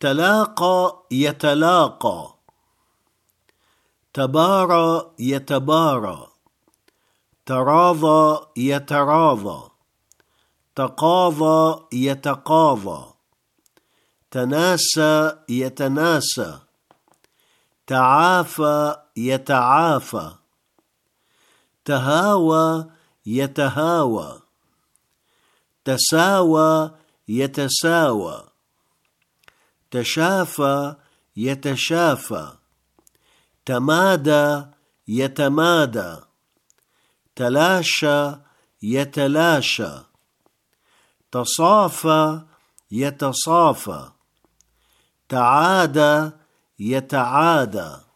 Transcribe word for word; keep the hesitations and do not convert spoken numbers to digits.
تلاقى يتلاقى، تبارى يتبارى، تراضى يتراضى، تقاضى يتقاضى، تناسى يتناسى، تعافى يتعافى، تهاوى يتهاوى، تساوى يتساوى، تشافى يتشافى، تمادى يتمادى، تلاشى يتلاشى، تصافى يتصافى، تعادى يتعادى.